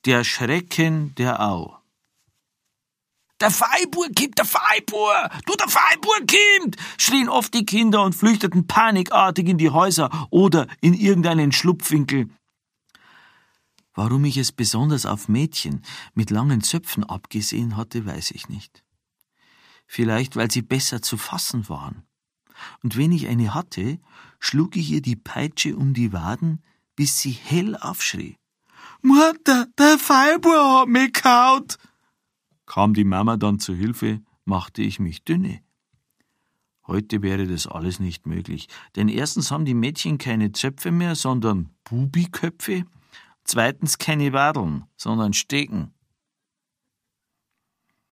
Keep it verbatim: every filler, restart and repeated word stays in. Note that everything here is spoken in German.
Der Schrecken der Au. »Der Freiburg kommt, der Freiburg! Du, der Freiburg kommt!« schrien oft die Kinder und flüchteten panikartig in die Häuser oder in irgendeinen Schlupfwinkel. Warum ich es besonders auf Mädchen mit langen Zöpfen abgesehen hatte, weiß ich nicht. Vielleicht, weil sie besser zu fassen waren. Und wenn ich eine hatte, schlug ich ihr die Peitsche um die Waden, bis sie hell aufschrie. »Mutter, der Freiburg hat mich gehauen!« Kam die Mama dann zu Hilfe, machte ich mich dünne. Heute wäre das alles nicht möglich, denn erstens haben die Mädchen keine Zöpfe mehr, sondern Bubiköpfe, zweitens keine Wadeln, sondern Stecken.